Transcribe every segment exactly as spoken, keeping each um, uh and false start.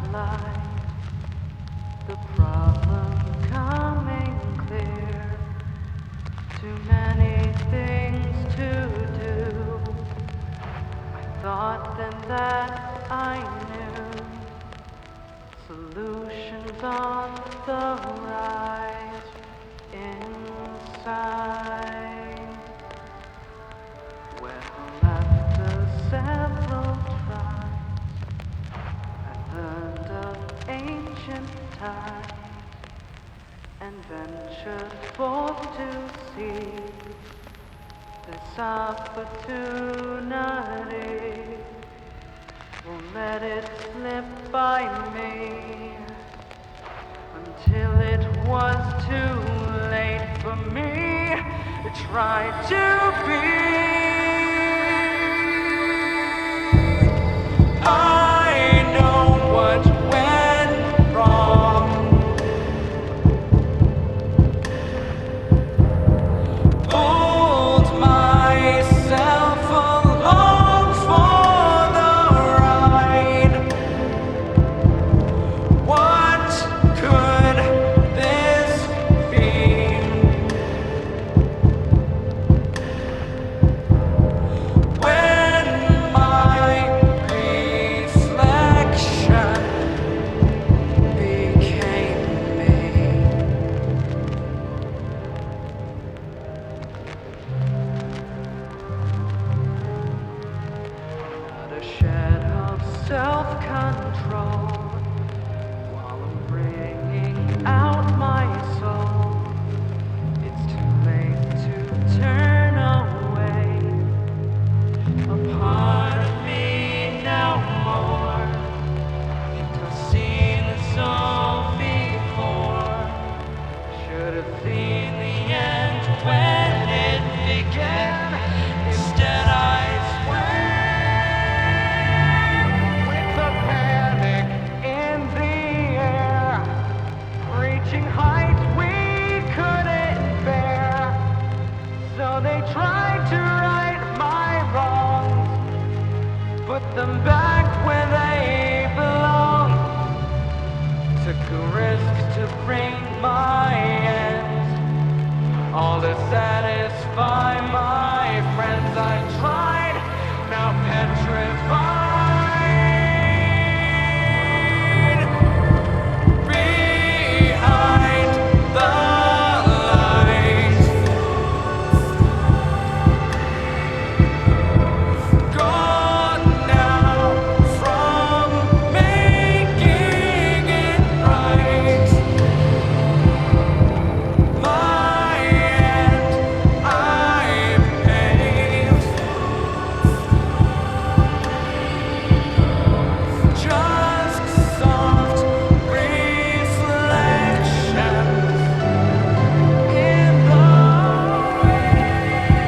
light, the problem coming clear. Too many things to do. I thought then that I knew solutions on the rise inside. Well, after several tries, I learned of ancient times and ventured forth to see this opportunity. Won't let it slip by me until it was too late for me to try to be. I know what went wrong. Pulled myself along for the ride. What could this be? When my reflection became me. Not a shed of self-control while I'm bringing out my soul. It's too late to turn away. A part of me now more. I've seen this all before. Should have seen the end when it began. Instead, I swam with the panic in the air, reaching heights we couldn't bear. So they tried to right my wrongs, put them back where they belong. Took a risk to bring my end, all to satisfy my friends. I tried, now petrified. Behind the lights, gone now from making it right. My end I paved, just soft reflections in the wind.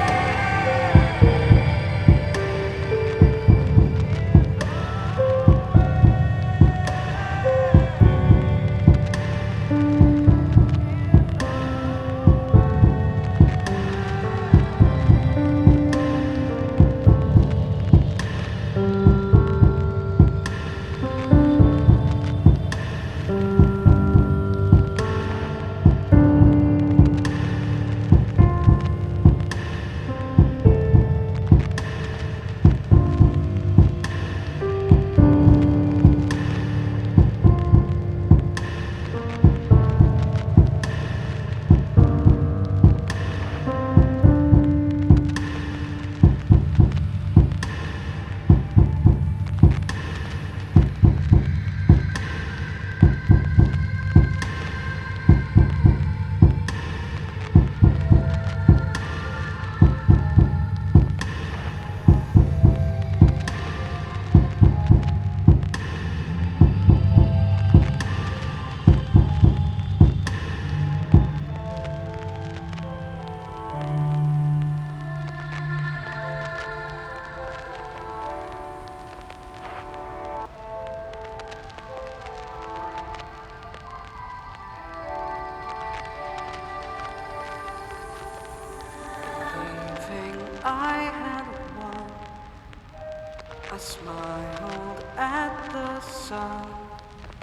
I had won. I smiled at the sun.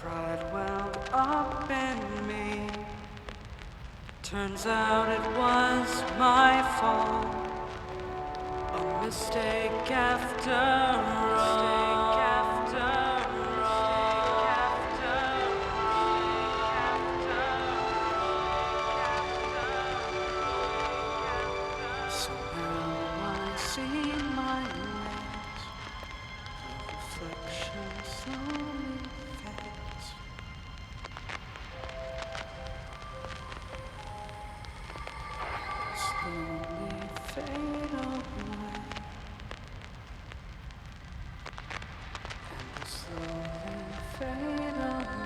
pride welled up in me. Turns out it was my fault. A mistake after all. Mistake after all. So now I see my ways. The reflection slowly fades. Slowly fade away. And slowly fade away.